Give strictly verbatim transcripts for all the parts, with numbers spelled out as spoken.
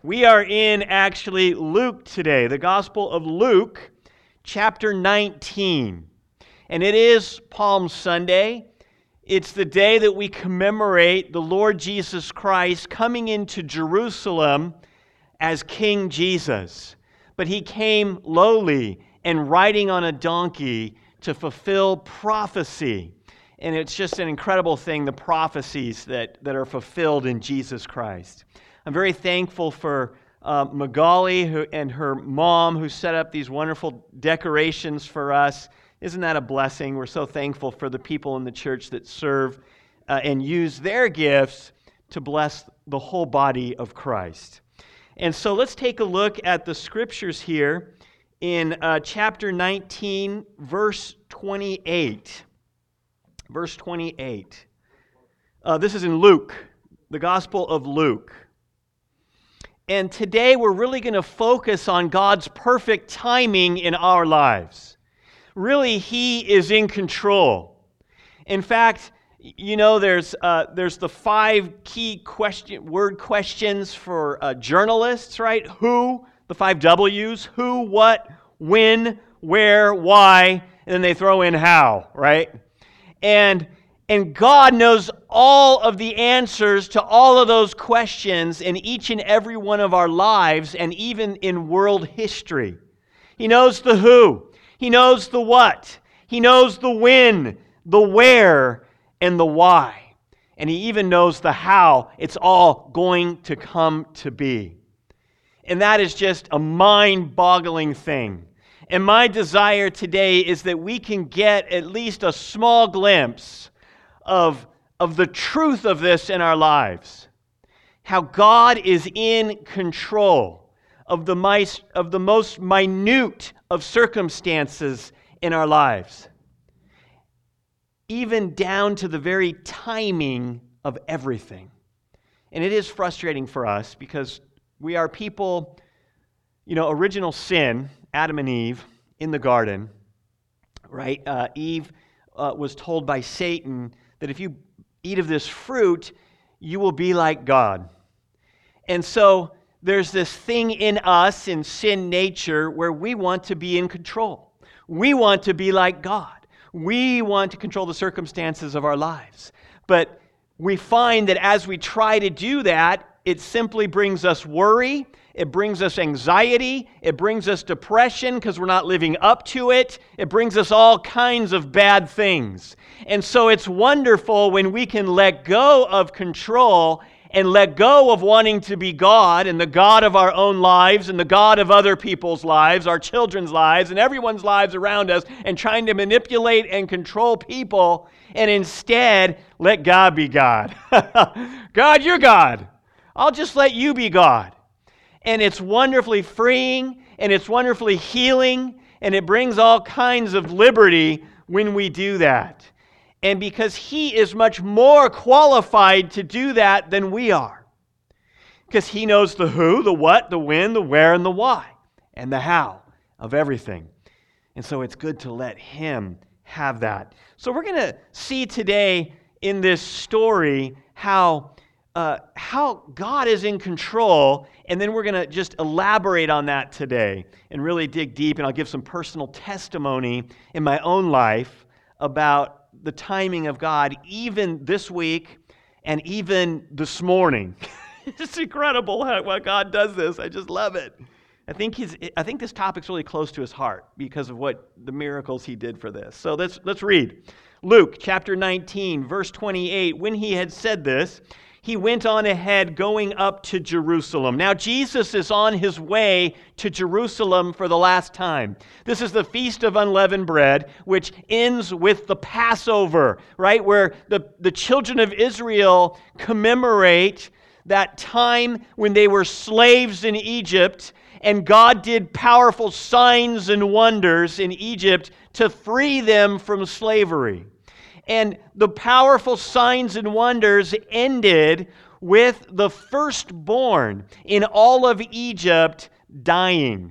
We are in actually Luke today, the Gospel of Luke, chapter nineteen. And it is Palm Sunday. It's the day that we commemorate the Lord Jesus Christ coming into Jerusalem as King Jesus. But he came lowly and riding on a donkey to fulfill prophecy. And it's just an incredible thing, the prophecies that, that are fulfilled in Jesus Christ. I'm very thankful for uh, Magali who, and her mom who set up these wonderful decorations for us. Isn't that a blessing? We're so thankful for the people in the church that serve uh, and use their gifts to bless the whole body of Christ. And so let's take a look at the scriptures here in uh, chapter nineteen, verse twenty-eight. Verse twenty-eight. Uh, this is in Luke, the Gospel of Luke. And today we're really going to focus on God's perfect timing in our lives. Really, He is in control. In fact, you know, there's uh, there's the five key question word questions for uh, journalists, right? Who, the five W's, who, what, when, where, why, and then they throw in how, right? And And God knows all of the answers to all of those questions in each and every one of our lives and even in world history. He knows the who. He knows the what. He knows the when, the where, and the why. And He even knows the how it's all going to come to be. And that is just a mind-boggling thing. And my desire today is that we can get at least a small glimpse Of, of the truth of this in our lives. How God is in control of the, mice, of the most minute of circumstances in our lives. Even down to the very timing of everything. And it is frustrating for us because we are people, you know, original sin, Adam and Eve in the garden, right? Uh, Eve uh, was told by Satan that if you eat of this fruit, you will be like God. And so there's this thing in us, in sin nature, where we want to be in control. We want to be like God. We want to control the circumstances of our lives. But we find that as we try to do that, it simply brings us worry. It brings us anxiety. It brings us depression because we're not living up to it. It brings us all kinds of bad things. And so it's wonderful when we can let go of control and let go of wanting to be God and the God of our own lives and the God of other people's lives, our children's lives, and everyone's lives around us, and trying to manipulate and control people, and instead let God be God. God, you're God. I'll just let you be God. And it's wonderfully freeing, and it's wonderfully healing, and it brings all kinds of liberty when we do that. And because He is much more qualified to do that than we are. Because He knows the who, the what, the when, the where, and the why, and the how of everything. And so it's good to let Him have that. So we're going to see today in this story how Uh, how God is in control, and then we're going to just elaborate on that today and really dig deep, and I'll give some personal testimony in my own life about the timing of God, even this week and even this morning. It's incredible how, how God does this. I just love it. I think he's. I think this topic's really close to His heart because of what the miracles He did for this. So let's let's read Luke chapter nineteen, verse twenty-eight. When He had said this, He went on ahead, going up to Jerusalem. Now, Jesus is on His way to Jerusalem for the last time. This is the Feast of Unleavened Bread, which ends with the Passover, right? Where the, the children of Israel commemorate that time when they were slaves in Egypt, and God did powerful signs and wonders in Egypt to free them from slavery. And the powerful signs and wonders ended with the firstborn in all of Egypt dying,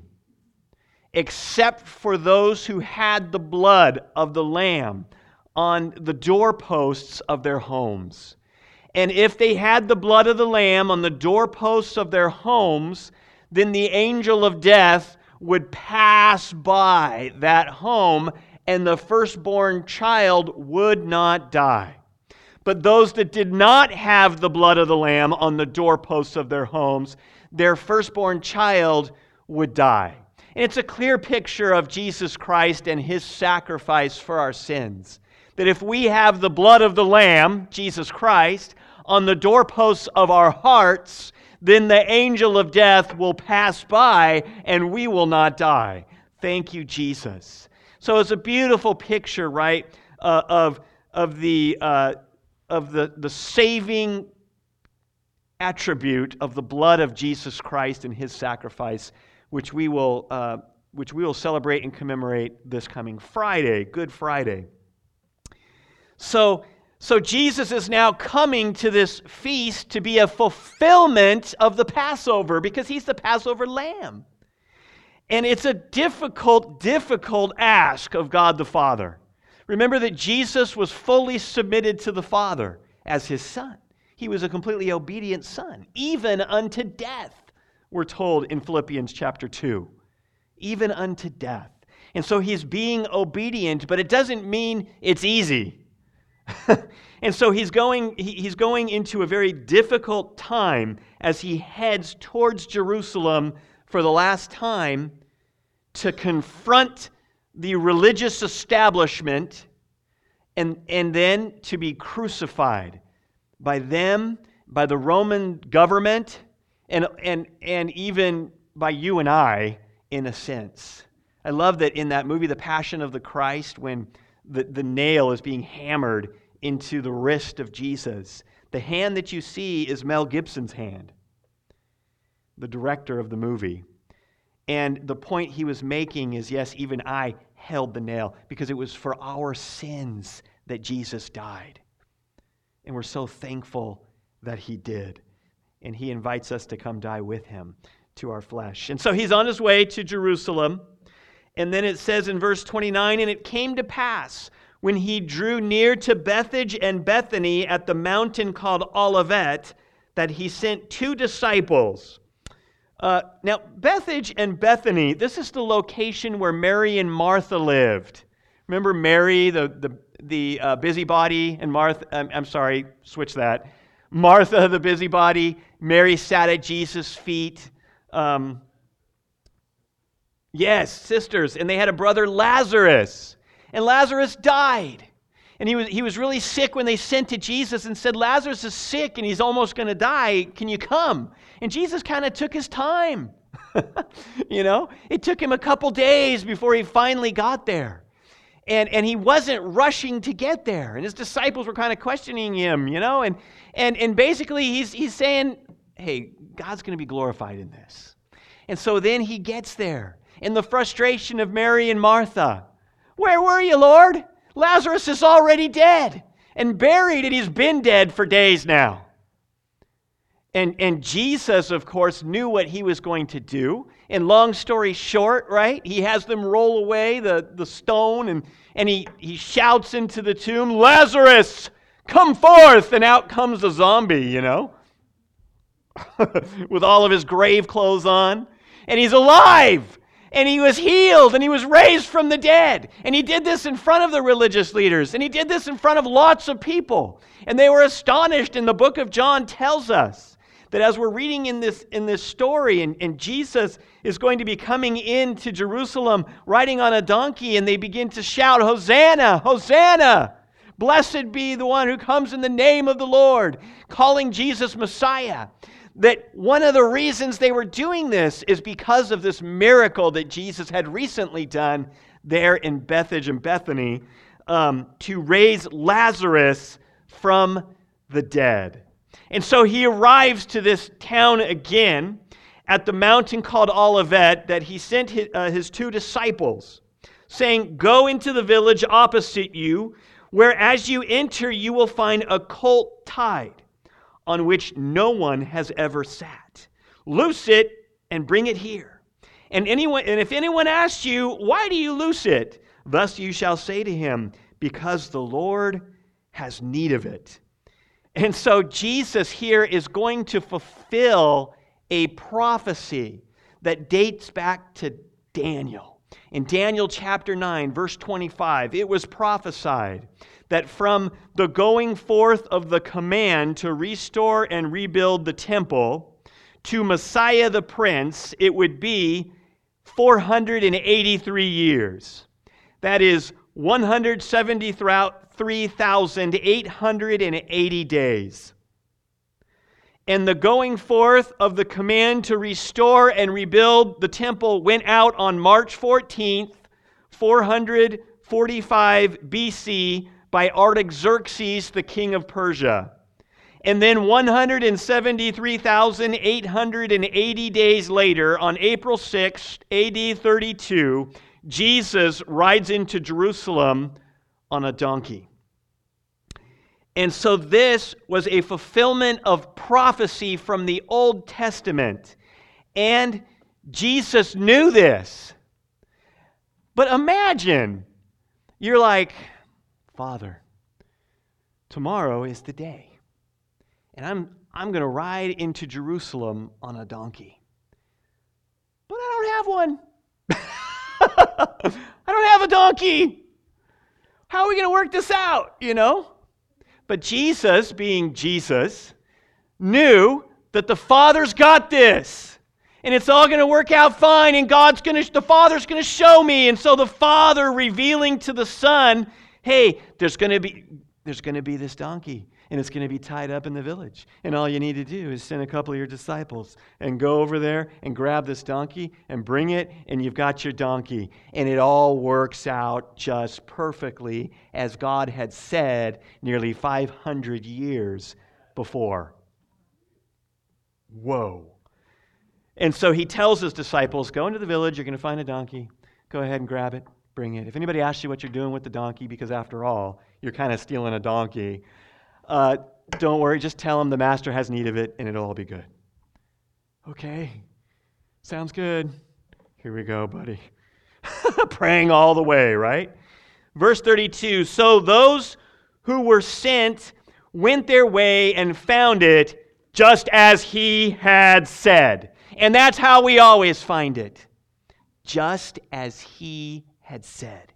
except for those who had the blood of the Lamb on the doorposts of their homes. And if they had the blood of the Lamb on the doorposts of their homes, then the angel of death would pass by that home, and the firstborn child would not die. But those that did not have the blood of the Lamb on the doorposts of their homes, their firstborn child would die. And it's a clear picture of Jesus Christ and His sacrifice for our sins. That if we have the blood of the Lamb, Jesus Christ, on the doorposts of our hearts, then the angel of death will pass by and we will not die. Thank you, Jesus. So it's a beautiful picture, right, uh, of, of the uh, of the, the saving attribute of the blood of Jesus Christ and His sacrifice, which we will uh, which we will celebrate and commemorate this coming Friday, Good Friday. So, so Jesus is now coming to this feast to be a fulfillment of the Passover, because He's the Passover lamb. And it's a difficult, difficult ask of God the Father. Remember that Jesus was fully submitted to the Father as His Son. He was a completely obedient Son, even unto death, we're told in Philippians chapter two. Even unto death. And so He's being obedient, but it doesn't mean it's easy. And so he's going, he's going into a very difficult time as He heads towards Jerusalem for the last time to confront the religious establishment and, and then to be crucified by them, by the Roman government, and, and, and even by you and I, in a sense. I love that in that movie, The Passion of the Christ, when the, the nail is being hammered into the wrist of Jesus, the hand that you see is Mel Gibson's hand, the director of the movie. And the point he was making is, yes, even I held the nail because it was for our sins that Jesus died. And we're so thankful that He did. And He invites us to come die with Him to our flesh. And so He's on His way to Jerusalem. And then it says in verse twenty-nine, and it came to pass when He drew near to Bethphage and Bethany at the mountain called Olivet, that He sent two disciples. Uh, now, Bethphage and Bethany, this is the location where Mary and Martha lived. Remember Mary, the the the uh, busybody, and Martha, um, I'm sorry, switch that. Martha, the busybody. Mary sat at Jesus' feet. Um, yes, sisters. And they had a brother, Lazarus. And Lazarus died. And he was, he was really sick when they sent to Jesus and said, Lazarus is sick and he's almost going to die. Can you come? And Jesus kind of took His time. You know, it took Him a couple days before He finally got there. And, and He wasn't rushing to get there. And His disciples were kind of questioning Him, you know. And, and, and basically he's, he's saying, hey, God's going to be glorified in this. And so then He gets there. In the frustration of Mary and Martha, where were you, Lord? Lazarus is already dead and buried, and he's been dead for days now. And, and Jesus, of course, knew what He was going to do. And long story short, right, He has them roll away the, the stone, and, and he, he shouts into the tomb, Lazarus, come forth! And out comes a zombie, you know, with all of his grave clothes on. And he's alive! And he was healed, and he was raised from the dead. And he did this in front of the religious leaders, and he did this in front of lots of people. And they were astonished, and the book of John tells us that as we're reading in this, in this story, and, and Jesus is going to be coming into Jerusalem riding on a donkey, and they begin to shout, Hosanna, Hosanna! Blessed be the one who comes in the name of the Lord, calling Jesus Messiah. That one of the reasons they were doing this is because of this miracle that Jesus had recently done there in Bethphage and Bethany um, to raise Lazarus from the dead. And so He arrives to this town again at the mountain called Olivet, that He sent his, uh, his two disciples, saying, go into the village opposite you, where as you enter you will find a colt tied, on which no one has ever sat. Loose it and bring it here. And anyone, and if anyone asks you, why do you loose it? Thus you shall say to him, because the Lord has need of it. And so Jesus here is going to fulfill a prophecy that dates back to Daniel. In Daniel chapter nine, verse twenty-five, it was prophesied that from the going forth of the command to restore and rebuild the temple to Messiah the Prince, it would be four hundred eighty-three years. That is one hundred seventy-three thousand eight hundred eighty days. And the going forth of the command to restore and rebuild the temple went out on March fourteenth, four hundred forty-five B C by Artaxerxes, the king of Persia. And then one hundred seventy-three thousand eight hundred eighty days later, on April sixth, A D thirty-two, Jesus rides into Jerusalem on a donkey. And so this was a fulfillment of prophecy from the Old Testament. And Jesus knew this. But imagine, you're like, Father, tomorrow is the day. And I'm, I'm going to ride into Jerusalem on a donkey. But I don't have one. I don't have a donkey. How are we going to work this out, you know? But Jesus, being Jesus, knew that the Father's got this. And it's all going to work out fine, and God's going to, the Father's going to show me. And so the Father revealing to the Son, hey, there's going to be, there's going to be this donkey, and it's going to be tied up in the village. And all you need to do is send a couple of your disciples and go over there and grab this donkey and bring it, and you've got your donkey. And it all works out just perfectly as God had said nearly five hundred years before. Whoa. And so he tells his disciples, go into the village, you're going to find a donkey. Go ahead and grab it, bring it. If anybody asks you what you're doing with the donkey, because after all, you're kind of stealing a donkey, Uh, don't worry, just tell him the master has need of it and it'll all be good. Okay, sounds good. Here we go, buddy. Praying all the way, right? Verse thirty-two, so those who were sent went their way and found it just as he had said. And that's how we always find it. Just as he had said.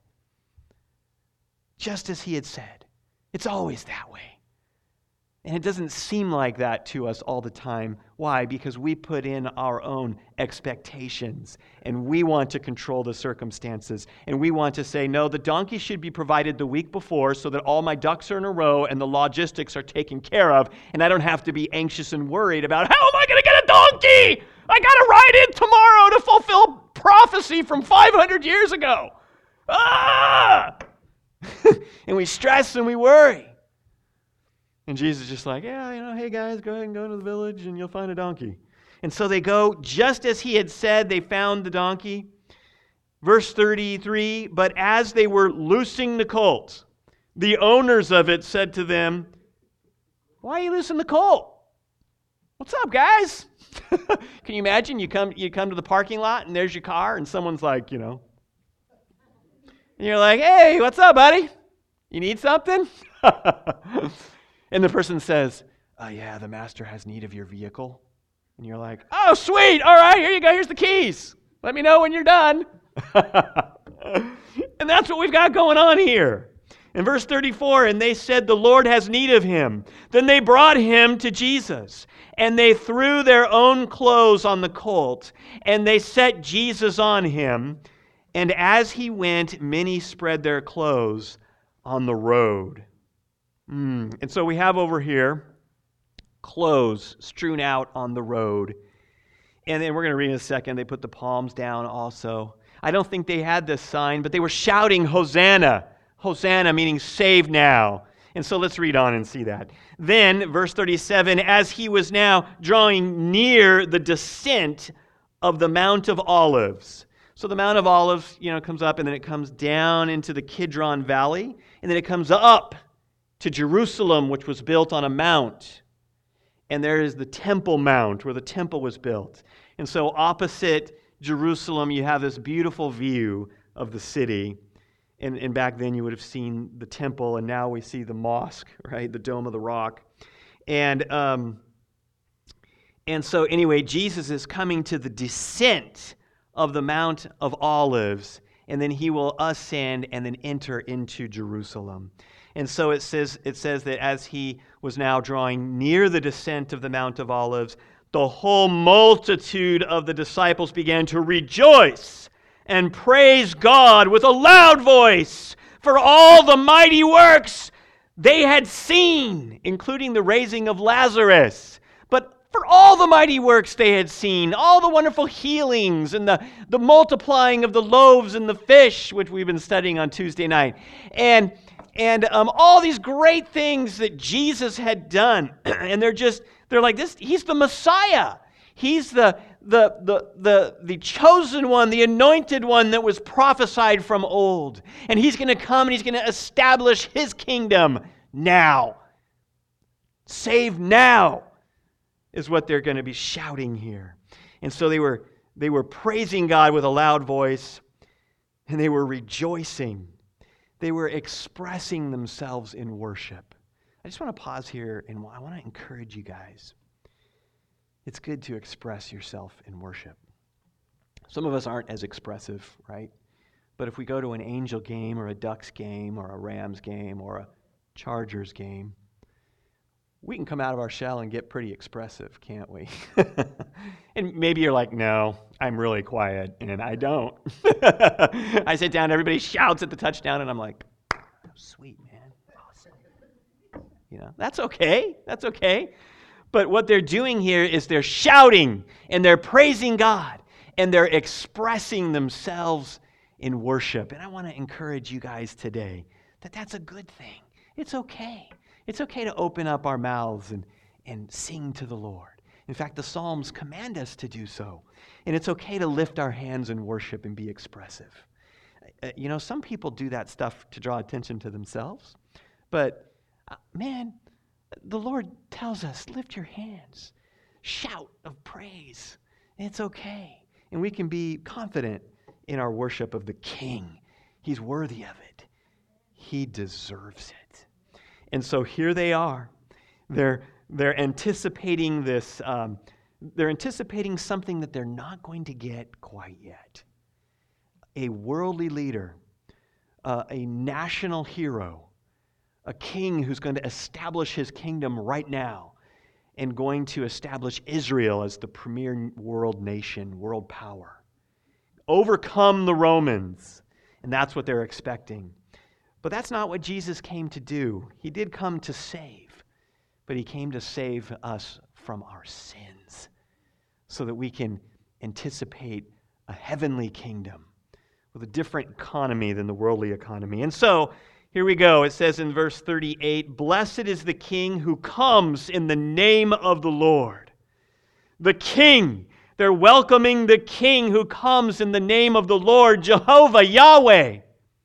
Just as he had said. It's always that way. And it doesn't seem like that to us all the time. Why? Because we put in our own expectations and we want to control the circumstances. And we want to say, no, the donkey should be provided the week before so that all my ducks are in a row and the logistics are taken care of. And I don't have to be anxious and worried about, how am I going to get a donkey? I got to ride in tomorrow to fulfill prophecy from five hundred years ago. Ah! And we stress and we worry. And Jesus is just like, yeah, you know, hey guys, go ahead and go to the village and you'll find a donkey. And so they go, just as he had said, they found the donkey. Verse thirty-three, but as they were loosing the colt, the owners of it said to them, why are you loosing the colt? What's up, guys? Can you imagine you come, you come to the parking lot and there's your car and someone's like, you know, and you're like, hey, what's up, buddy? You need something? And the person says, oh yeah, the master has need of your vehicle. And you're like, oh sweet, all right, here you go, here's the keys. Let me know when you're done. And that's what we've got going on here. In verse thirty-four, and they said, the Lord has need of him. Then they brought him to Jesus, and they threw their own clothes on the colt, and they set Jesus on him. And as he went, many spread their clothes on the road. Mm. And so we have over here clothes strewn out on the road. And then we're going to read in a second, they put the palms down also. I don't think they had this sign, but they were shouting, Hosanna. Hosanna meaning save now. And so let's read on and see that. Then, verse thirty-seven, as he was now drawing near the descent of the Mount of Olives. So the Mount of Olives, you know, comes up and then it comes down into the Kidron Valley. And then it comes up to Jerusalem, which was built on a mount. And there is the Temple Mount, where the temple was built. And so opposite Jerusalem, you have this beautiful view of the city. And, and back then you would have seen the temple, and now we see the mosque, right? The Dome of the Rock. And um, and so anyway, Jesus is coming to the descent of the Mount of Olives, and then he will ascend and then enter into Jerusalem. And so it says it says that as he was now drawing near the descent of the Mount of Olives, the whole multitude of the disciples began to rejoice and praise God with a loud voice for all the mighty works they had seen, including the raising of Lazarus. But for all the mighty works they had seen, all the wonderful healings and the, the multiplying of the loaves and the fish, which we've been studying on Tuesday night, and and um, all these great things that Jesus had done, and they're just they're like this. He's the Messiah. He's the the the the the chosen one, the anointed one that was prophesied from old, and he's going to come and he's going to establish his kingdom now. Save now is what they're going to be shouting here. And so they were they were praising God with a loud voice, and they were rejoicing. They were expressing themselves in worship. I just want to pause here, and I want to encourage you guys. It's good to express yourself in worship. Some of us aren't as expressive, right? But if we go to an Angel game or a Ducks game or a Rams game or a Chargers game, we can come out of our shell and get pretty expressive, can't we? And maybe you're like, no, I'm really quiet, and I don't. I sit down, everybody shouts at the touchdown, and I'm like, oh, sweet, man. Awesome. You know, that's okay. That's okay. But what they're doing here is they're shouting, and they're praising God, and they're expressing themselves in worship. And I want to encourage you guys today that that's a good thing. It's okay. It's okay to open up our mouths and, and sing to the Lord. In fact, the Psalms command us to do so. And it's okay to lift our hands in worship and be expressive. Uh, you know, some people do that stuff to draw attention to themselves. But, uh, man, the Lord tells us, lift your hands. Shout of praise. It's okay. And we can be confident in our worship of the King. He's worthy of it. He deserves it. And so here they are. They're, they're anticipating this. Um, they're anticipating something that they're not going to get quite yet. A worldly leader, uh, a national hero, a king who's going to establish his kingdom right now and going to establish Israel as the premier world nation, world power. Overcome the Romans. And that's what they're expecting. But that's not what Jesus came to do. He did come to save, but he came to save us from our sins so that we can anticipate a heavenly kingdom with a different economy than the worldly economy. And so, here we go. It says in verse thirty-eight, "Blessed is the King who comes in the name of the Lord." The King. They're welcoming the King who comes in the name of the Lord, Jehovah, Yahweh.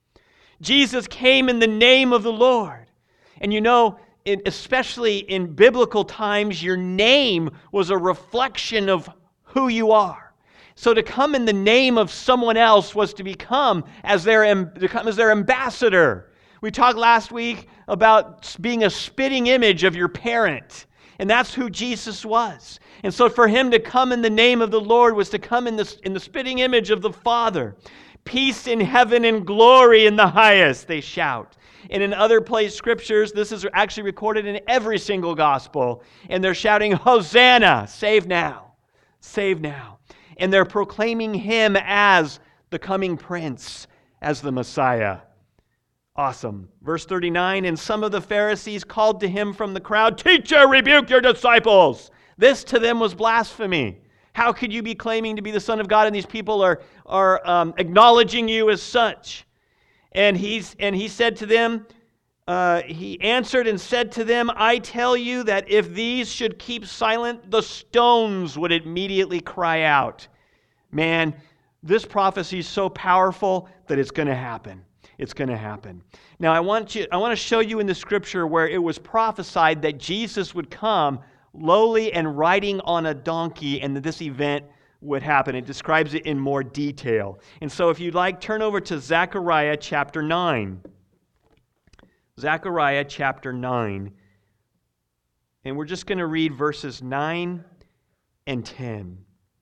Jesus came in the name of the Lord. And you know, it, especially in biblical times, your name was a reflection of who you are. So to come in the name of someone else was to become as their, to come as their ambassador. We talked last week about being a spitting image of your parent. And that's who Jesus was. And so for him to come in the name of the Lord was to come in the, in the spitting image of the Father. Peace in heaven and glory in the highest, they shout. And in other place scriptures, this is actually recorded in every single gospel. And they're shouting, Hosanna, save now, save now. And they're proclaiming him as the coming prince, as the Messiah. Awesome. Verse thirty-nine, "And some of the Pharisees called to him from the crowd, 'Teacher, rebuke your disciples.' This to them was blasphemy. How could you be claiming to be the Son of God and these people are, are um, acknowledging you as such?" And, he's, and he said to them, uh, he answered and said to them, "I tell you that if these should keep silent, the stones would immediately cry out." Man, this prophecy is so powerful that it's going to happen. It's going to happen. Now, I want you, I want to show you in the scripture where it was prophesied that Jesus would come lowly and riding on a donkey, and that this event would happen. It describes it in more detail. And so if you'd like, turn over to Zechariah chapter nine. Zechariah chapter nine. And we're just going to read verses nine and ten.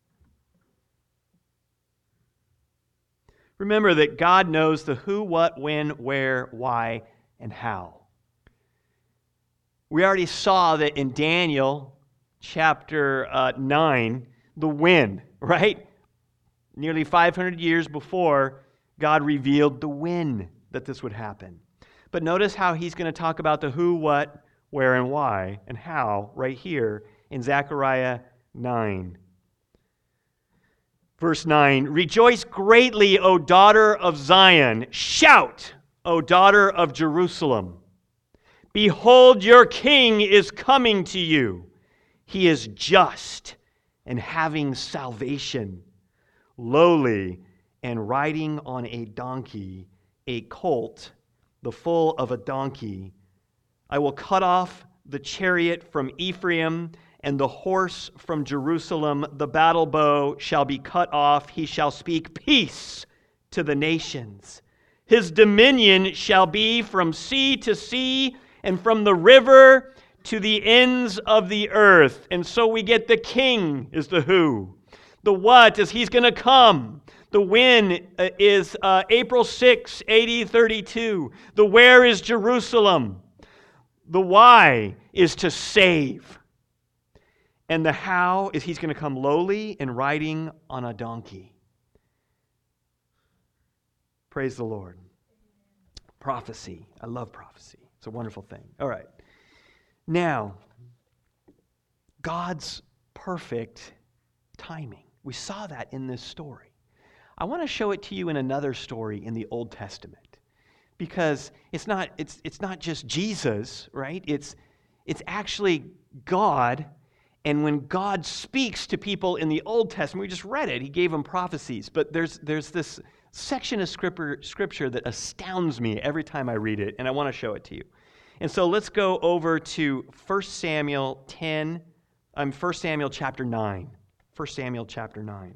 Remember that God knows the who, what, when, where, why, and how. We already saw that in Daniel chapter uh, nine, the when, right? Nearly five hundred years before, God revealed the when that this would happen. But notice how he's going to talk about the who, what, where, and why, and how right here in Zechariah nine. Verse nine, rejoice greatly, O daughter of Zion. Shout, O daughter of Jerusalem. Behold, your king is coming to you. He is just and having salvation, lowly and riding on a donkey, a colt, the foal of a donkey. I will cut off the chariot from Ephraim and the horse from Jerusalem. The battle bow shall be cut off. He shall speak peace to the nations. His dominion shall be from sea to sea and from the river to the ends of the earth. And so we get the king is the who. The what is he's going to come. The when is uh, April sixth, A D thirty-two. The where is Jerusalem. The why is to save. And the how is he's going to come lowly and riding on a donkey. Praise the Lord. Prophecy. I love prophecy. It's a wonderful thing. All right. Now, God's perfect timing. We saw that in this story. I want to show it to you in another story in the Old Testament. Because it's not, it's, it's not just Jesus, right? It's, it's actually God. And when God speaks to people in the Old Testament, we just read it, he gave them prophecies. But there's, there's this section of scripture, scripture that astounds me every time I read it, and I want to show it to you. And so let's go over to First Samuel ten, um, First Samuel chapter nine. First Samuel chapter nine.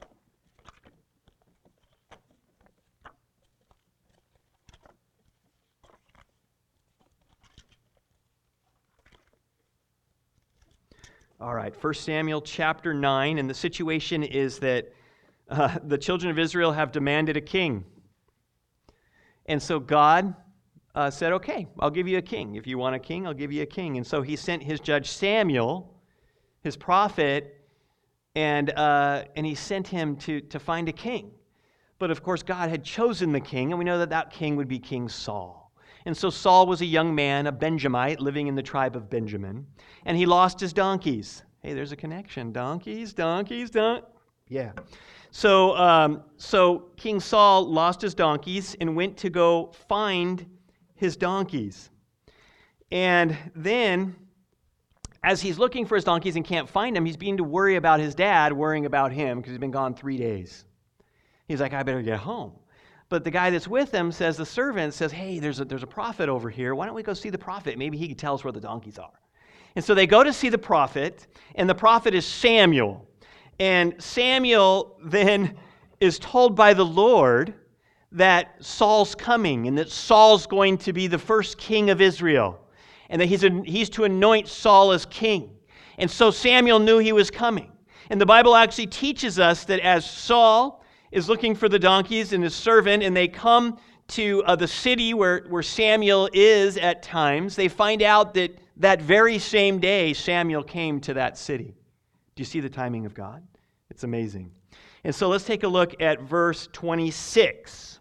All right, First Samuel chapter nine, and the situation is that uh, the children of Israel have demanded a king. And so God uh, said, okay, I'll give you a king. If you want a king, I'll give you a king. And so he sent his judge Samuel, his prophet, and uh, and he sent him to, to find a king. But of course, God had chosen the king, and we know that that king would be King Saul. And so Saul was a young man, a Benjamite, living in the tribe of Benjamin, and he lost his donkeys. Hey, there's a connection. Donkeys, donkeys, don. Yeah. So, um, so King Saul lost his donkeys and went to go find his donkeys. And then, as he's looking for his donkeys and can't find them, he's beginning to worry about his dad, worrying about him because he's been gone three days. He's like, I better get home. But the guy that's with him says, the servant says, hey, there's a, there's a prophet over here. Why don't we go see the prophet? Maybe he can tell us where the donkeys are. And so they go to see the prophet, and the prophet is Samuel. And Samuel then is told by the Lord that Saul's coming and that Saul's going to be the first king of Israel and that he's, a, he's to anoint Saul as king. And so Samuel knew he was coming. And the Bible actually teaches us that as Saul is looking for the donkeys and his servant, and they come to uh, the city where, where Samuel is at times, they find out that that very same day Samuel came to that city. Do you see the timing of God? It's amazing. And so let's take a look at verse twenty-six.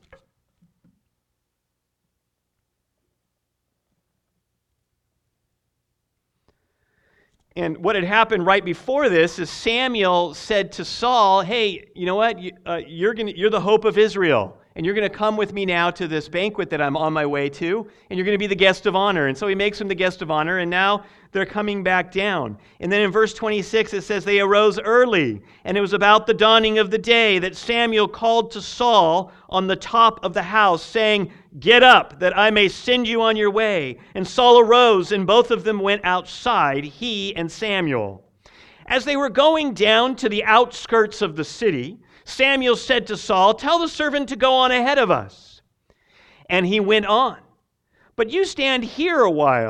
And what had happened right before this is Samuel said to Saul, hey, you know what? You, uh, you're gonna, you're the hope of Israel. And you're going to come with me now to this banquet that I'm on my way to, and you're going to be the guest of honor. And so he makes him the guest of honor, and now they're coming back down. And then in verse twenty-six, it says, they arose early, and it was about the dawning of the day that Samuel called to Saul on the top of the house, saying, get up, that I may send you on your way. And Saul arose, and both of them went outside, he and Samuel. As they were going down to the outskirts of the city, Samuel said to Saul, tell the servant to go on ahead of us. And he went on. But you stand here a while,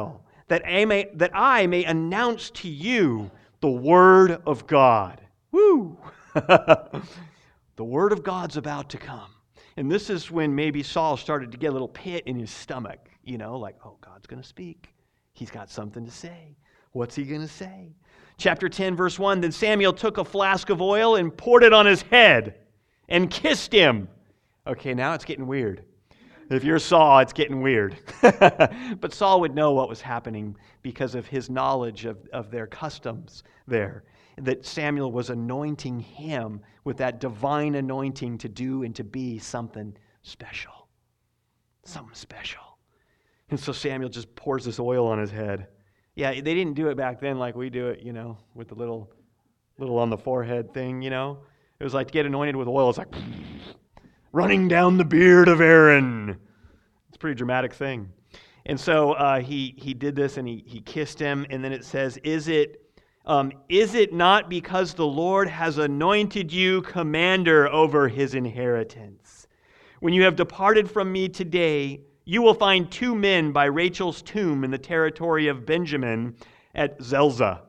that I may, that I may announce to you the word of God. Woo! The word of God's about to come. And this is when maybe Saul started to get a little pit in his stomach, you know, like, oh, God's going to speak. He's got something to say. What's he going to say? Chapter ten, verse one, then Samuel took a flask of oil and poured it on his head and kissed him. Okay, now it's getting weird. If you're Saul, it's getting weird. But Saul would know what was happening because of his knowledge of, of their customs there. That Samuel was anointing him with that divine anointing to do and to be something special. Something special. And so Samuel just pours this oil on his head. Yeah, they didn't do it back then like we do it, you know, with the little, little on the forehead thing, you know. It was like to get anointed with oil. It's like running down the beard of Aaron. It's a pretty dramatic thing. And so uh, he he did this and he he kissed him. And then it says, is it um, is it not because the Lord has anointed you commander over his inheritance? When you have departed from me today, you will find two men by Rachel's tomb in the territory of Benjamin at Zelzah.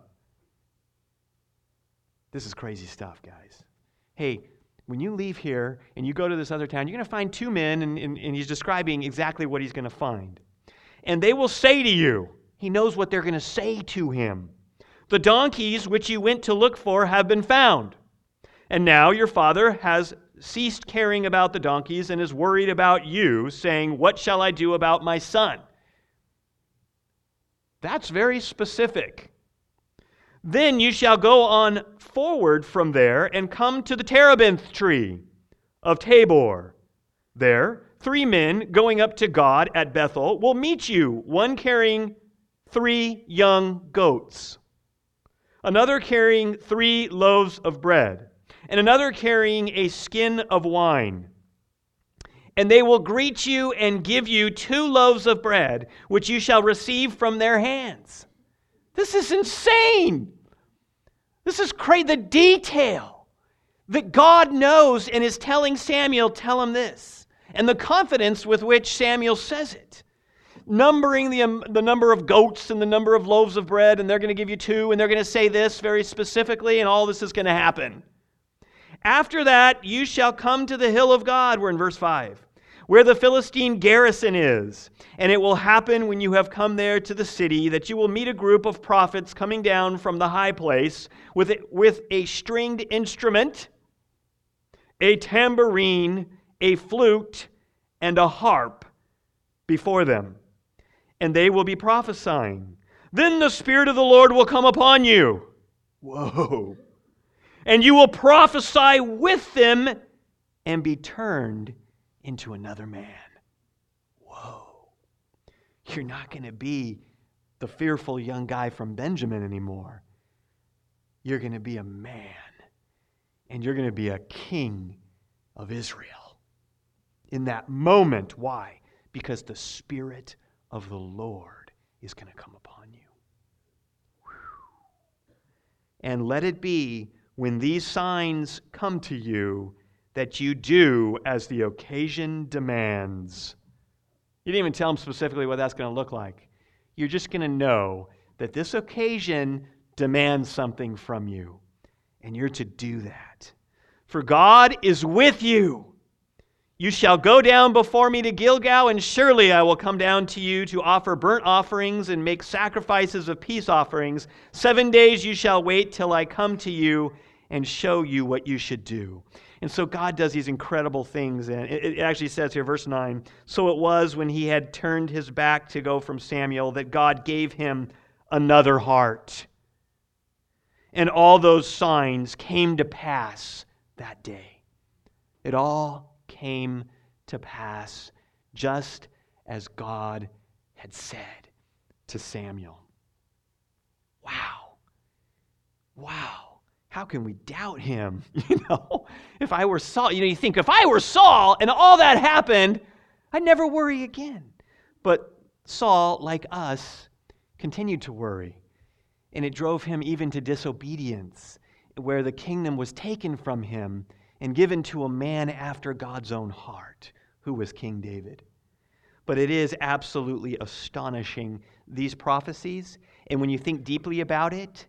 This is crazy stuff, guys. Hey, when you leave here and you go to this other town, you're going to find two men, and, and, and he's describing exactly what he's going to find. And they will say to you, he knows what they're going to say to him, the donkeys which you went to look for have been found. And now your father has ceased caring about the donkeys and is worried about you, saying, what shall I do about my son? That's very specific. Then you shall go on forward from there and come to the terebinth tree of Tabor. There, three men going up to God at Bethel will meet you, one carrying three young goats, another carrying three loaves of bread, and another carrying a skin of wine. And they will greet you and give you two loaves of bread, which you shall receive from their hands. This is insane. This is crazy. The detail that God knows and is telling Samuel, tell him this. And the confidence with which Samuel says it. Numbering the, um, the number of goats and the number of loaves of bread, and they're going to give you two, and they're going to say this very specifically, and all this is going to happen. After that, you shall come to the hill of God, we're in verse five, where the Philistine garrison is. And it will happen when you have come there to the city that you will meet a group of prophets coming down from the high place with, it, with a stringed instrument, a tambourine, a flute, and a harp before them. And they will be prophesying. Then the Spirit of the Lord will come upon you. Whoa. And you will prophesy with them and be turned into another man. Whoa. You're not going to be the fearful young guy from Benjamin anymore. You're going to be a man. And you're going to be a king of Israel. In that moment, why? Because the Spirit of the Lord is going to come upon you. Whew. And let it be when these signs come to you that you do as the occasion demands. You didn't even tell them specifically what that's going to look like. You're just going to know that this occasion demands something from you, and you're to do that. For God is with you. You shall go down before me to Gilgal, and surely I will come down to you to offer burnt offerings and make sacrifices of peace offerings. Seven days you shall wait till I come to you and show you what you should do. And so God does these incredible things. And it actually says here, verse nine, so it was when he had turned his back to go from Samuel that God gave him another heart. And all those signs came to pass that day. It all came to pass just as God had said to Samuel. Wow. Wow. How can we doubt him? You know, if I were Saul, you know, you think if I were Saul and all that happened, I'd never worry again. But Saul, like us, continued to worry. And it drove him even to disobedience, where the kingdom was taken from him and given to a man after God's own heart, who was King David. But it is absolutely astonishing, these prophecies. And when you think deeply about it,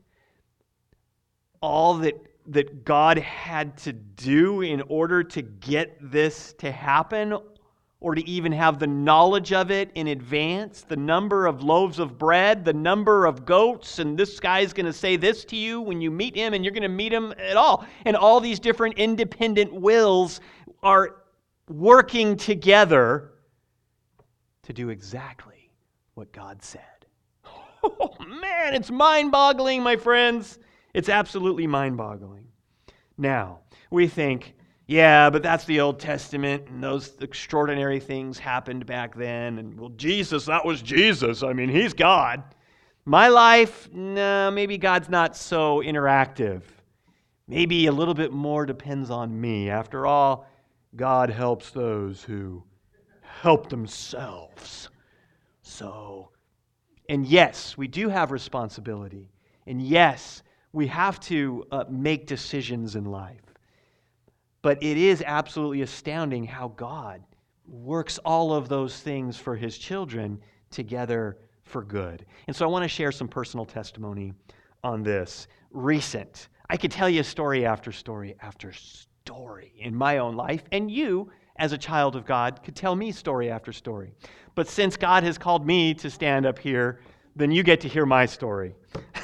all that, that God had to do in order to get this to happen, or to even have the knowledge of it in advance, the number of loaves of bread, the number of goats, and this guy's going to say this to you when you meet him, and you're going to meet him at all. And all these different independent wills are working together to do exactly what God said. Oh, man, it's mind-boggling, my friends. It's absolutely mind-boggling. Now, we think, yeah, but that's the Old Testament, and those extraordinary things happened back then. And, well, Jesus, that was Jesus. I mean, he's God. My life, no, maybe God's not so interactive. Maybe a little bit more depends on me. After all, God helps those who help themselves. So, and yes, we do have responsibility. And yes, we have to uh, make decisions in life. But it is absolutely astounding how God works all of those things for His children together for good. And so I want to share some personal testimony on this. Recent. I could tell you story after story after story in my own life, and you, as a child of God, could tell me story after story. But since God has called me to stand up here, then you get to hear my story.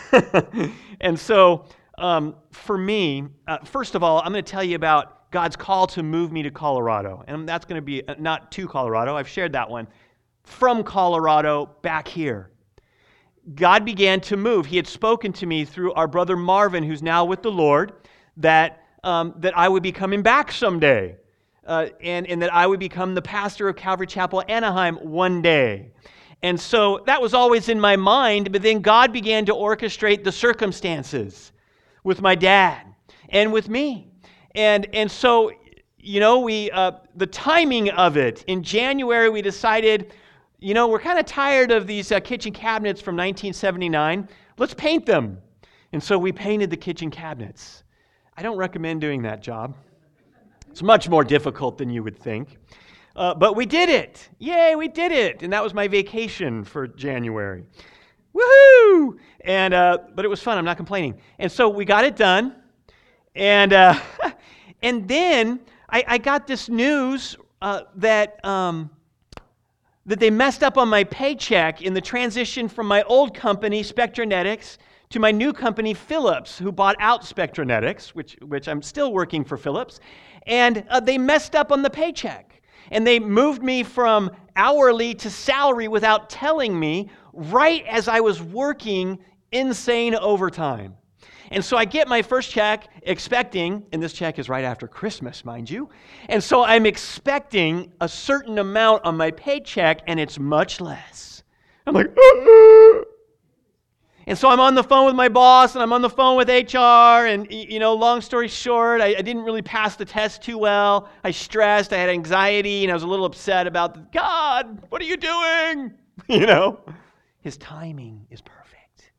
And so, um, for me, uh, first of all, I'm going to tell you about God's call to move me to Colorado. And that's going to be not to Colorado. I've shared that one. From Colorado back here. God began to move. He had spoken to me through our brother Marvin, who's now with the Lord, that, um, that I would be coming back someday. Uh, and, and that I would become the pastor of Calvary Chapel, Anaheim, one day. And so that was always in my mind, but then God began to orchestrate the circumstances with my dad and with me. And and so, you know, we uh, the timing of it, in January we decided, you know, we're kind of tired of these uh, kitchen cabinets from nineteen seventy-nine. Let's paint them. And so we painted the kitchen cabinets. I don't recommend doing that job. It's much more difficult than you would think. Uh, but we did it. Yay, we did it. And that was my vacation for January. Woohoo! And uh, but it was fun. I'm not complaining. And so we got it done. And uh, and then I, I got this news uh, that um, that they messed up on my paycheck in the transition from my old company, Spectranetics, to my new company, Philips, who bought out Spectranetics, which which I'm still working for Philips, and uh, they messed up on the paycheck, and they moved me from hourly to salary without telling me, right as I was working insane overtime. And so I get my first check expecting, and this check is right after Christmas, mind you, and so I'm expecting a certain amount on my paycheck, and it's much less. I'm like, ah! And so I'm on the phone with my boss, and I'm on the phone with H R, and, you know, long story short, I, I didn't really pass the test too well. I stressed, I had anxiety, and I was a little upset about, God, what are you doing? You know, His timing is perfect.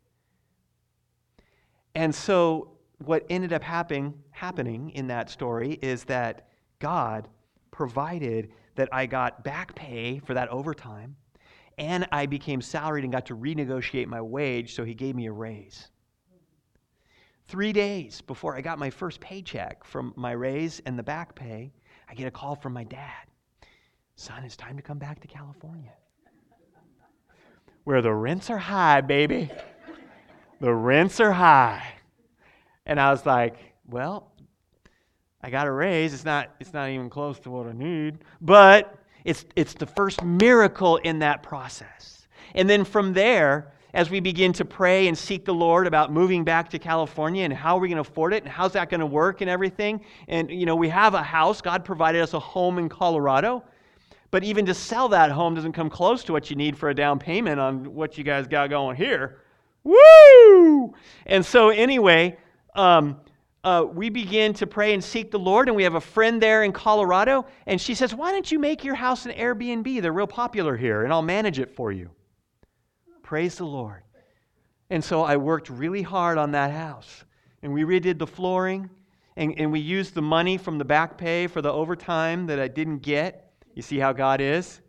And so what ended up happening, happening in that story is that God provided that I got back pay for that overtime, and I became salaried and got to renegotiate my wage, so He gave me a raise. Three days before I got my first paycheck from my raise and the back pay, I get a call from my dad. Son, it's time to come back to California, where the rents are high, baby. The rents are high. And I was like, well, I got a raise. It's not, it's not even close to what I need. But it's it's the first miracle in that process. And then from there, as we begin to pray and seek the Lord about moving back to California and how are we going to afford it and how's that going to work and everything. And, you know, we have a house. God provided us a home in Colorado. But even to sell that home doesn't come close to what you need for a down payment on what you guys got going here. Woo! And so anyway, um, uh, we begin to pray and seek the Lord, and we have a friend there in Colorado, and she says, why don't you make your house an Airbnb? They're real popular here, and I'll manage it for you. Praise the Lord. And so I worked really hard on that house, and we redid the flooring, and, and we used the money from the back pay for the overtime that I didn't get. You see how God is?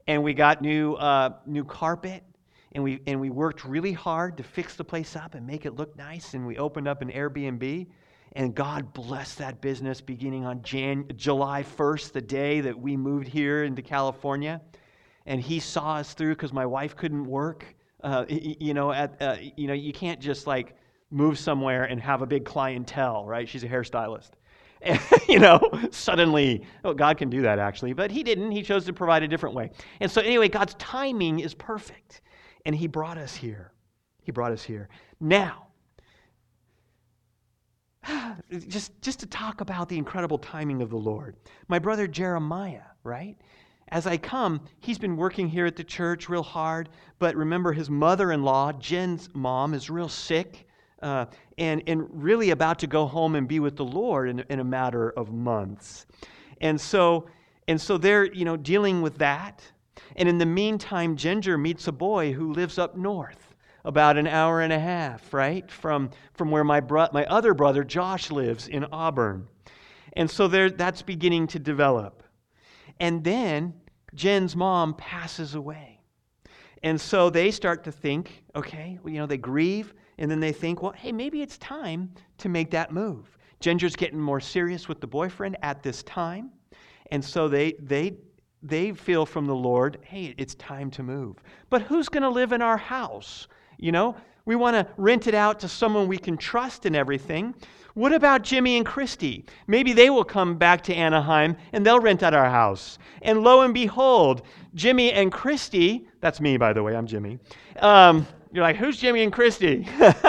and we got new uh, new carpet, and we and we worked really hard to fix the place up and make it look nice, and we opened up an Airbnb, and God blessed that business beginning on Jan- July first, the day that we moved here into California, and He saw us through because my wife couldn't work. Uh, you know, at uh, you know, you can't just like move somewhere and have a big clientele, right? She's a hairstylist. And, you know, suddenly, oh, God can do that actually, but He didn't. He chose to provide a different way. And so anyway, God's timing is perfect. And He brought us here. He brought us here. Now, just, just to talk about the incredible timing of the Lord. My brother Jeremiah, right? As I come, he's been working here at the church real hard, but remember his mother-in-law, Jen's mom, is real sick. Uh, and, and really about to go home and be with the Lord in, in a matter of months. And so, and so they're, you know, dealing with that. And in the meantime, Ginger meets a boy who lives up north, about an hour and a half, right, from, from where my bro- my other brother, Josh, lives in Auburn. And so there, that's beginning to develop. And then Jen's mom passes away. And so they start to think, okay, you know, they grieve. And then they think, well, hey, maybe it's time to make that move. Ginger's getting more serious with the boyfriend at this time. And so they they they feel from the Lord, hey, it's time to move. But who's going to live in our house? You know, we want to rent it out to someone we can trust and everything. What about Jimmy and Christy? Maybe they will come back to Anaheim and they'll rent out our house. And lo and behold, Jimmy and Christy, that's me, by the way, I'm Jimmy. Um, You're like, who's Jimmy and Christy?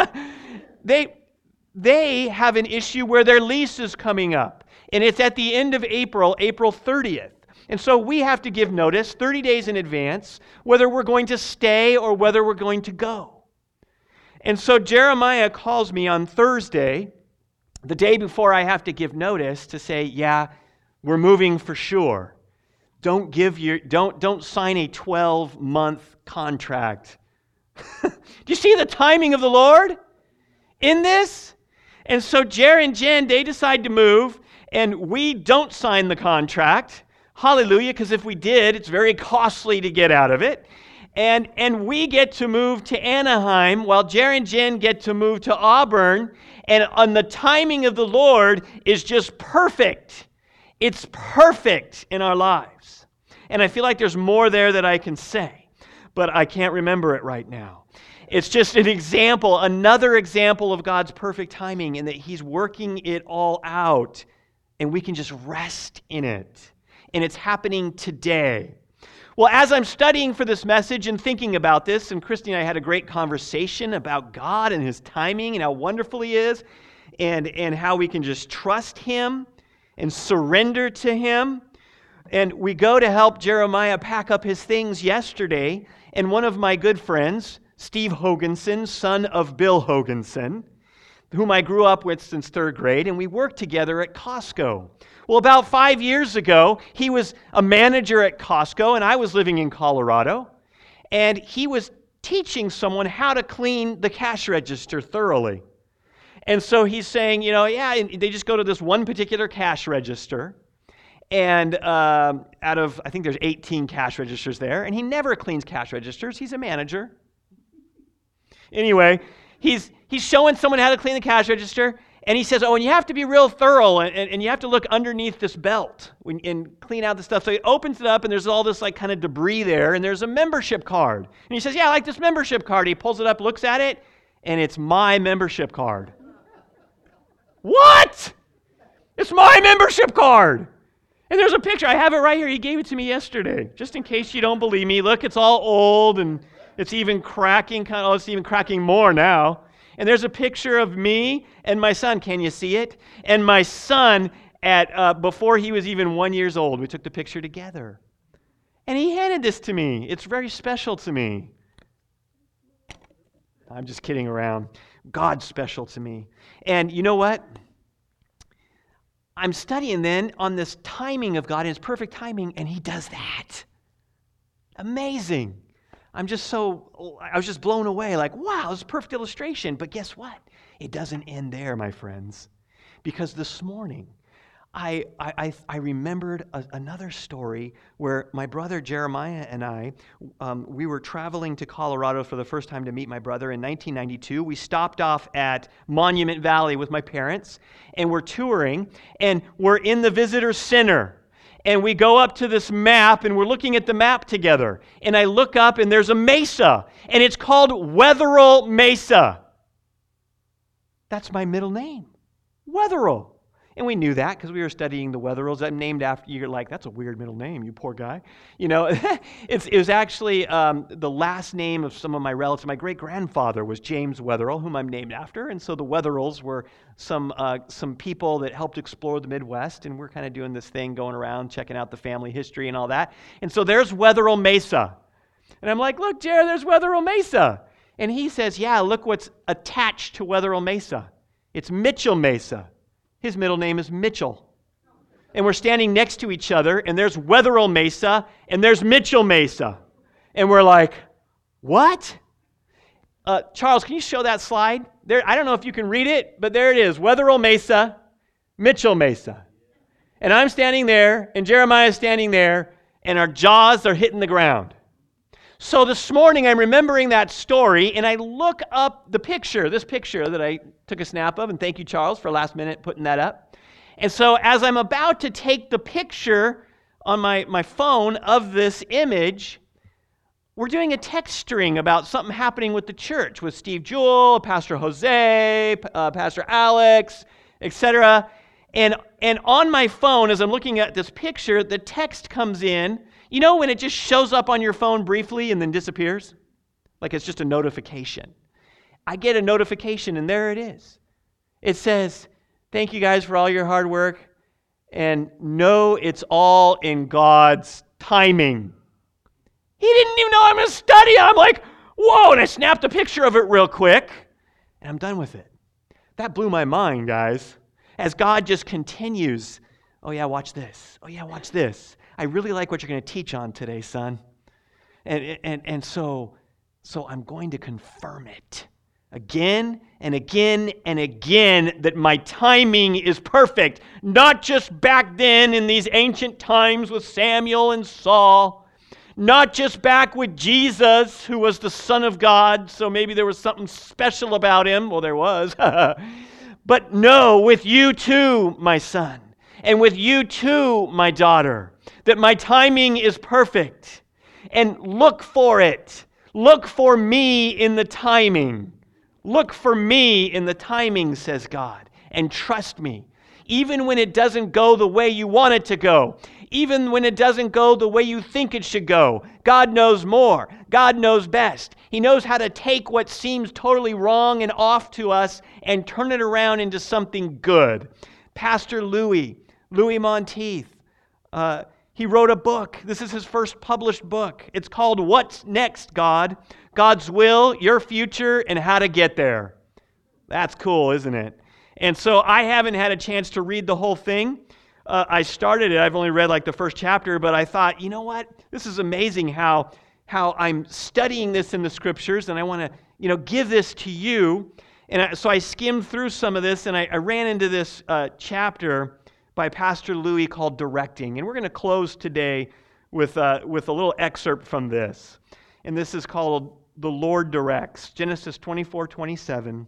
they, they have an issue where their lease is coming up. And it's at the end of April, April thirtieth. And so we have to give notice thirty days in advance whether we're going to stay or whether we're going to go. And so Jeremiah calls me on Thursday, the day before I have to give notice, to say, yeah, we're moving for sure. Don't give your don't don't sign a twelve-month contract. Do you see the timing of the Lord in this? And so Jer and Jen, they decide to move, and we don't sign the contract. Hallelujah, because if we did, it's very costly to get out of it. And, and we get to move to Anaheim while Jer and Jen get to move to Auburn. And on the timing of the Lord is just perfect. It's perfect in our lives. And I feel like there's more there that I can say, but I can't remember it right now. It's just an example, another example of God's perfect timing, in that He's working it all out, and we can just rest in it. And it's happening today. Well, as I'm studying for this message and thinking about this, and Christy and I had a great conversation about God and His timing and how wonderful He is, and, and how we can just trust Him and surrender to Him. And we go to help Jeremiah pack up his things yesterday, and one of my good friends, Steve Hoganson, son of Bill Hoganson, whom I grew up with since third grade, and we worked together at Costco. Well, about five years ago, he was a manager at Costco, and I was living in Colorado, and he was teaching someone how to clean the cash register thoroughly. And so he's saying, you know, yeah, and they just go to this one particular cash register, and um, out of, I think there's eighteen cash registers there, and he never cleans cash registers. He's a manager. Anyway, he's he's showing someone how to clean the cash register, and he says, oh, and you have to be real thorough, and, and, and you have to look underneath this belt when, and clean out the stuff. So he opens it up, and there's all this like kind of debris there, and there's a membership card. And he says, yeah, I like this membership card. He pulls it up, looks at it, and it's my membership card. What? It's my membership card. And there's a picture. I have it right here. He gave it to me yesterday, just in case you don't believe me. Look, it's all old, and it's even cracking. Kind of, oh, it's even cracking more now. And there's a picture of me and my son. Can you see it? And my son, at uh, before he was even one years old, we took the picture together. And he handed this to me. It's very special to me. I'm just kidding around. God's special to me. And you know what? I'm studying then on this timing of God and His perfect timing, and He does that. Amazing. I'm just so, I was just blown away, like, wow, this is a perfect illustration. But guess what? It doesn't end there, my friends. Because this morning, I, I, I remembered a, another story where my brother Jeremiah and I, um, we were traveling to Colorado for the first time to meet my brother in nineteen ninety-two. We stopped off at Monument Valley with my parents, and we're touring, and we're in the visitor center. And we go up to this map, and we're looking at the map together. And I look up, and there's a mesa, and it's called Wetherill Mesa. That's my middle name, Wetherill. And we knew that because we were studying the Wetherills. I'm named after, you're like, that's a weird middle name, you poor guy. You know, it's, it was actually um, the last name of some of my relatives. My great-grandfather was James Wetherill, whom I'm named after. And so the Wetherills were some uh, some people that helped explore the Midwest. And we're kind of doing this thing, going around, checking out the family history and all that. And so there's Wetherill Mesa. And I'm like, look, Jared, there's Wetherill Mesa. And he says, yeah, look what's attached to Wetherill Mesa. It's Mitchell Mesa. His middle name is Mitchell. And we're standing next to each other, and there's Wetherill Mesa, and there's Mitchell Mesa. And we're like, what? Uh, Charles, can you show that slide? There, I don't know if you can read it, but there it is. Wetherill Mesa, Mitchell Mesa. And I'm standing there, and Jeremiah's standing there, and our jaws are hitting the ground. So this morning, I'm remembering that story, and I look up the picture, this picture that I took a snap of, and thank you, Charles, for last minute putting that up. And so as I'm about to take the picture on my, my phone of this image, we're doing a text string about something happening with the church, with Steve Jewell, Pastor Jose, uh, Pastor Alex, et cetera. And, and on my phone, as I'm looking at this picture, the text comes in. You know when it just shows up on your phone briefly and then disappears? Like it's just a notification. I get a notification and there it is. It says, thank you guys for all your hard work and know it's all in God's timing. He didn't even know I'm going to study. I'm like, whoa, and I snapped a picture of it real quick and I'm done with it. That blew my mind, guys. As God just continues, oh yeah, watch this. Oh yeah, watch this. I really like what you're going to teach on today, son. And, and, and so, so I'm going to confirm it again and again and again that my timing is perfect. Not just back then in these ancient times with Samuel and Saul. Not just back with Jesus, who was the Son of God, so maybe there was something special about him. Well, there was. But no, with you too, my son. And with you too, my daughter. That my timing is perfect. And look for it. Look for me in the timing. Look for me in the timing, says God. And trust me. Even when it doesn't go the way you want it to go. Even when it doesn't go the way you think it should go. God knows more. God knows best. He knows how to take what seems totally wrong and off to us and turn it around into something good. Pastor Louis, Louis Monteith, uh, he wrote a book. This is his first published book. It's called What's Next, God? God's Will, Your Future, and How to Get There. That's cool, isn't it? And so I haven't had a chance to read the whole thing. Uh, I started it. I've only read like the first chapter, but I thought, you know what? This is amazing how, how I'm studying this in the scriptures, and I want to, you know, give this to you. And I, so I skimmed through some of this, and I, I ran into this uh, chapter by Pastor Louis called Directing. And we're going to close today with, uh, with a little excerpt from this. And this is called The Lord Directs, Genesis twenty-four twenty-seven.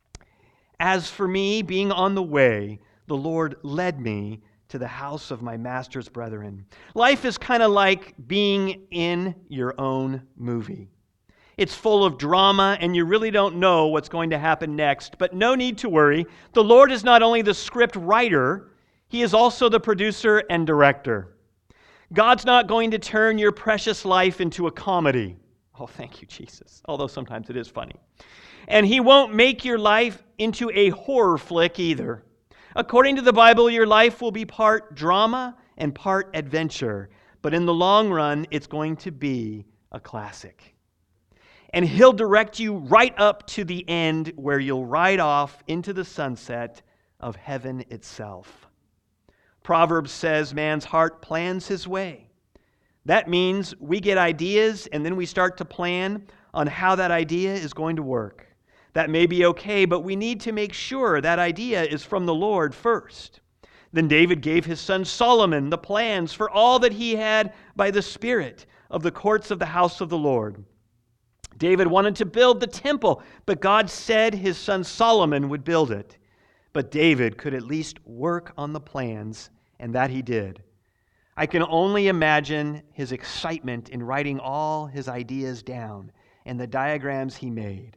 As for me, being on the way, the Lord led me to the house of my master's brethren. Life is kind of like being in your own movie. It's full of drama, and you really don't know what's going to happen next. But no need to worry. The Lord is not only the script writer, He is also the producer and director. God's not going to turn your precious life into a comedy. Oh, thank you, Jesus. Although sometimes it is funny. And He won't make your life into a horror flick either. According to the Bible, your life will be part drama and part adventure. But in the long run, it's going to be a classic. And He'll direct you right up to the end where you'll ride off into the sunset of heaven itself. Proverbs says man's heart plans his way. That means we get ideas and then we start to plan on how that idea is going to work. That may be okay, but we need to make sure that idea is from the Lord first. Then David gave his son Solomon the plans for all that he had by the Spirit of the courts of the house of the Lord. David wanted to build the temple, but God said his son Solomon would build it. But David could at least work on the plans, and that he did. I can only imagine his excitement in writing all his ideas down and the diagrams he made.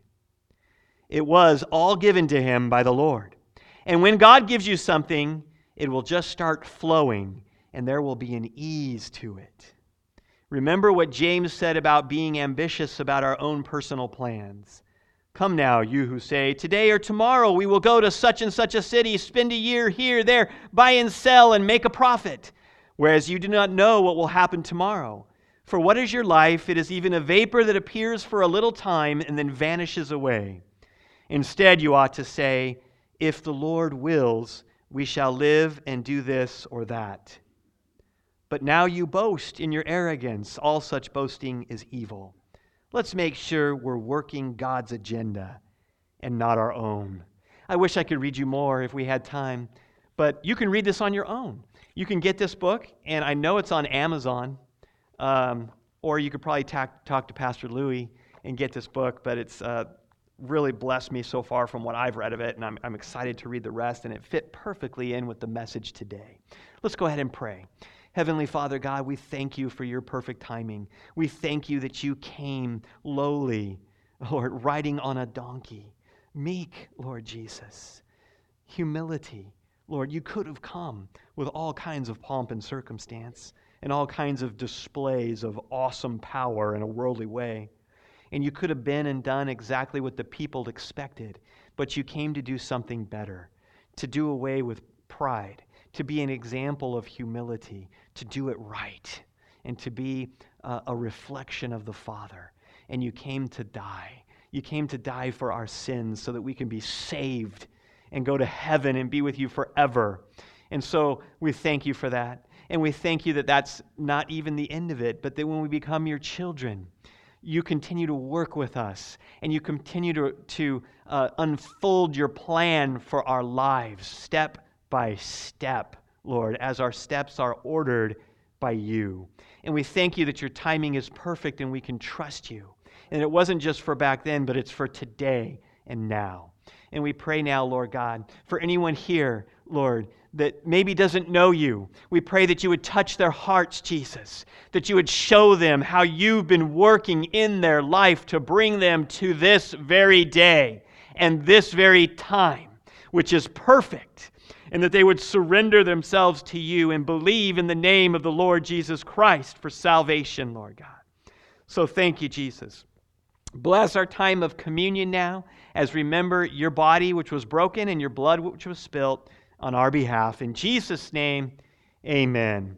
It was all given to him by the Lord. And when God gives you something, it will just start flowing, and there will be an ease to it. Remember what James said about being ambitious about our own personal plans. Come now, you who say, today or tomorrow we will go to such and such a city, spend a year here, there, buy and sell, and make a profit, whereas you do not know what will happen tomorrow. For what is your life? It is even a vapor that appears for a little time and then vanishes away. Instead, you ought to say, if the Lord wills, we shall live and do this or that. But now you boast in your arrogance. All such boasting is evil. Let's make sure we're working God's agenda and not our own. I wish I could read you more if we had time, but you can read this on your own. You can get this book, and I know it's on Amazon, um, or you could probably talk, talk to Pastor Louis and get this book, but it's uh, really blessed me so far from what I've read of it, and I'm, I'm excited to read the rest, and it fit perfectly in with the message today. Let's go ahead and pray. Heavenly Father God, we thank you for your perfect timing. We thank you that you came lowly, Lord, riding on a donkey. Meek, Lord Jesus. Humility. Lord, you could have come with all kinds of pomp and circumstance and all kinds of displays of awesome power in a worldly way. And you could have been and done exactly what the people expected, but you came to do something better, to do away with pride, to be an example of humility, to do it right, and to be uh, a reflection of the Father. And you came to die. You came to die for our sins so that we can be saved and go to heaven and be with you forever. And so we thank you for that. And we thank you that that's not even the end of it, but that when we become your children, you continue to work with us, and you continue to, to uh, unfold your plan for our lives, step by step, Lord, as our steps are ordered by you. And we thank you that your timing is perfect and we can trust you. And it wasn't just for back then, but it's for today and now. And we pray now, Lord God, for anyone here, Lord, that maybe doesn't know you. We pray that you would touch their hearts, Jesus, that you would show them how you've been working in their life to bring them to this very day and this very time, which is perfect, and that they would surrender themselves to you and believe in the name of the Lord Jesus Christ for salvation, Lord God. So thank you, Jesus. Bless our time of communion now as remember your body which was broken and your blood which was spilt on our behalf. In Jesus' name, amen.